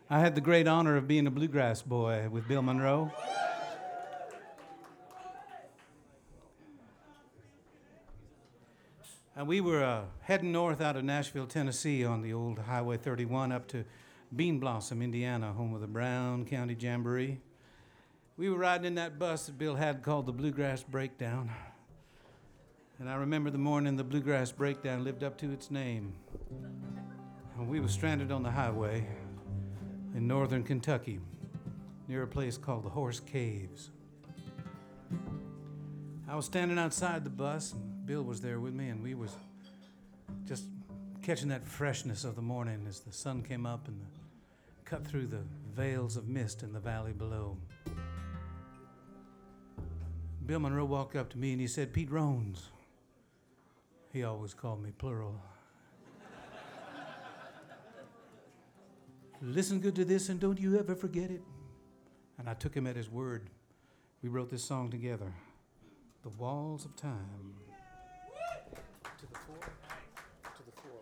I had the great honor of being a bluegrass boy with Bill Monroe. And we were heading north out of Nashville, Tennessee on the old Highway 31 up to Bean Blossom, Indiana, home of the Brown County Jamboree. We were riding in that bus that Bill had called the Bluegrass Breakdown. And I remember the morning the Bluegrass Breakdown lived up to its name. And we were stranded on the highway in northern Kentucky near a place called the Horse Caves. I was standing outside the bus, and Bill was there with me, and we was just catching that freshness of the morning as the sun came up and cut through the veils of mist in the valley below. Bill Monroe walked up to me and he said, "Pete Rones." He always called me plural. "Listen good to this and don't you ever forget it." And I took him at his word. We wrote this song together, "The Walls of Time." To the four. To the four.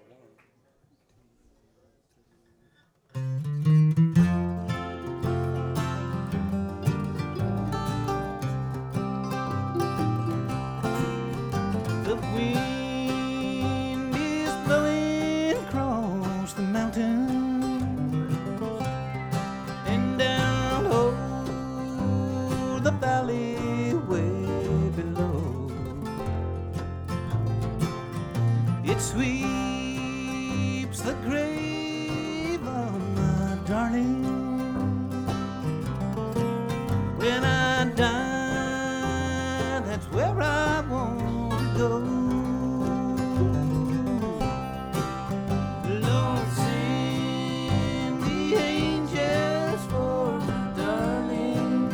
The wind is blowing across the mountain and down over the valley way below. It sweeps the grave of my darling. When I die, that's where I want to go. Lord, send the angels for my darling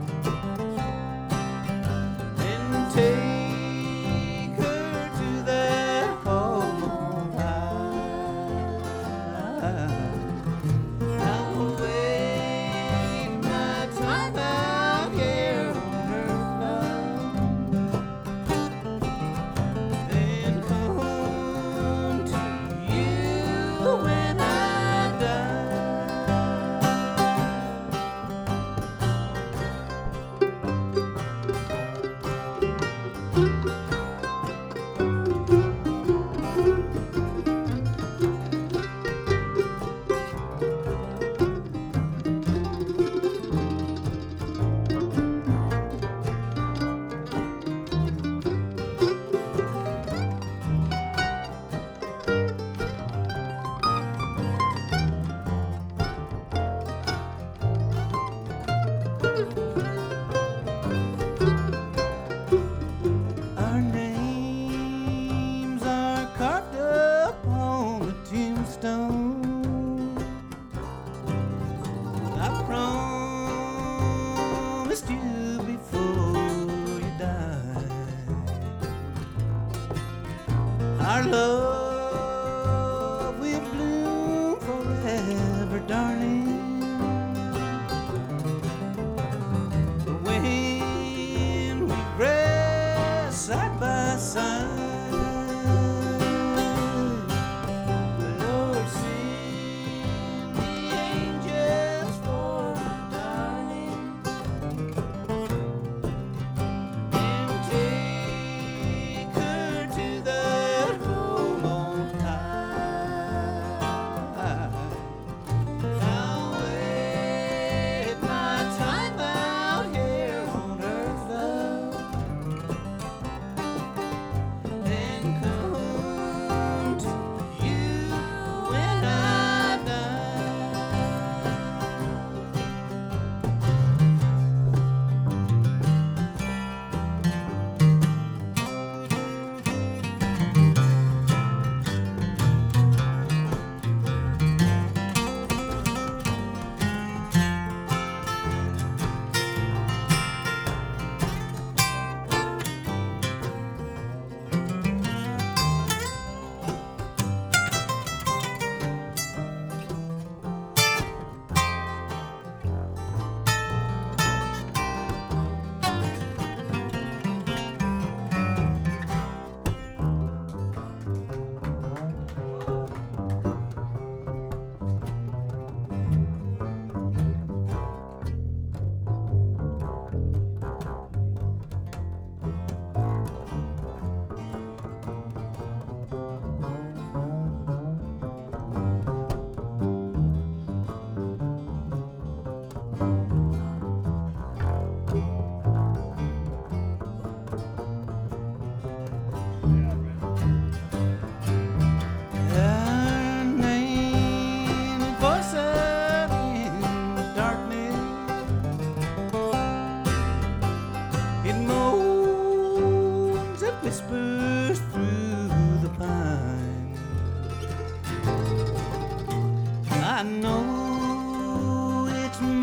and take her to their home on high. I'll wait my time out here on earth now and come to you when I die. Our names are carved up on the tombstone. I promised you before you died. Our love will bloom forever, darling. When we rest side by side, Lord, send the angels for my darling and take her to that home on high. I'll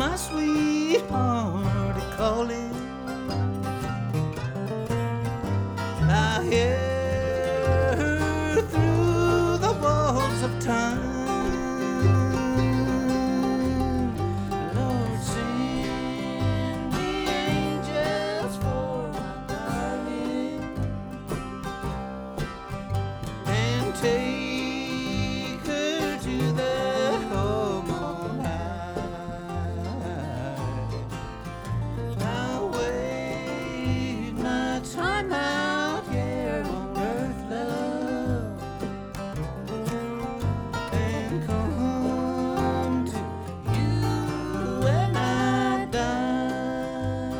my sweetheart calling. I hear her through the walls of time. Lord, send the angels for my darling and take her to that home on high. I'll wait my time out here on earth, love, and come to you when I die.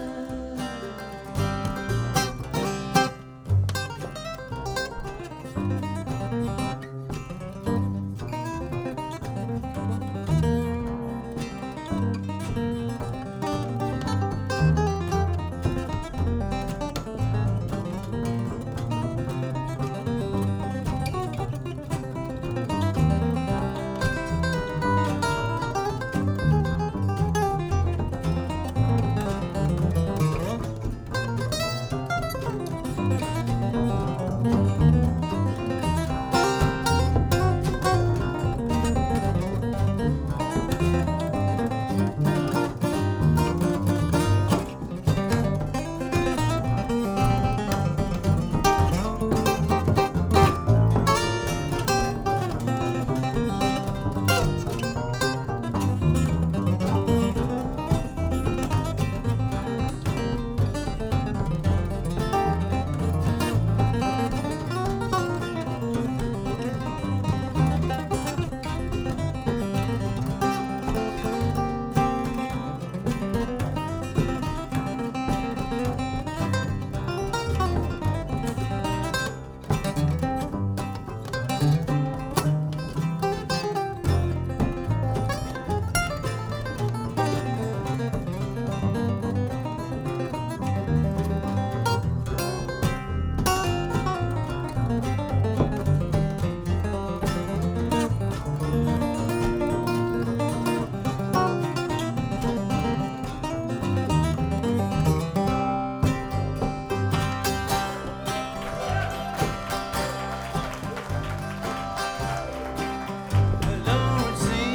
Lord,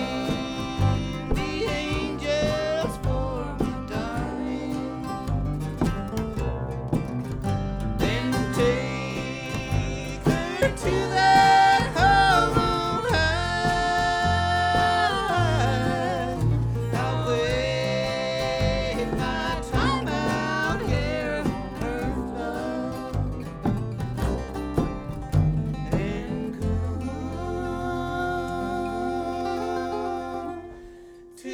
send the angels for my darling, then take her to that home on high. I'll wait my time out here on earth, love, and come to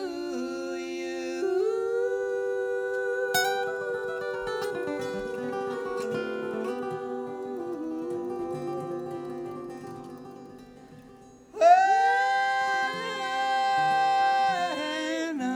when I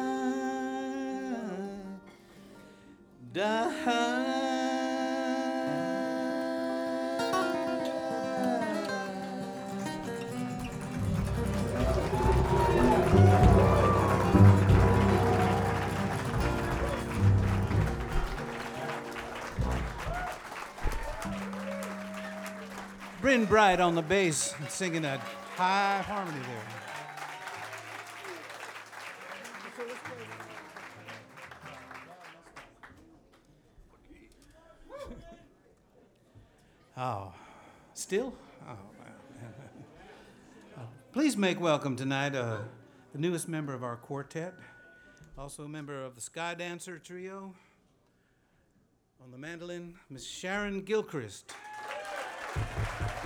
Bryn Bright on the bass, singing a high harmony there. Oh, still? Oh, man. Please make welcome tonight the newest member of our quartet, also a member of the Sky Dancer Trio. On the mandolin, Miss Sharon Gilchrist.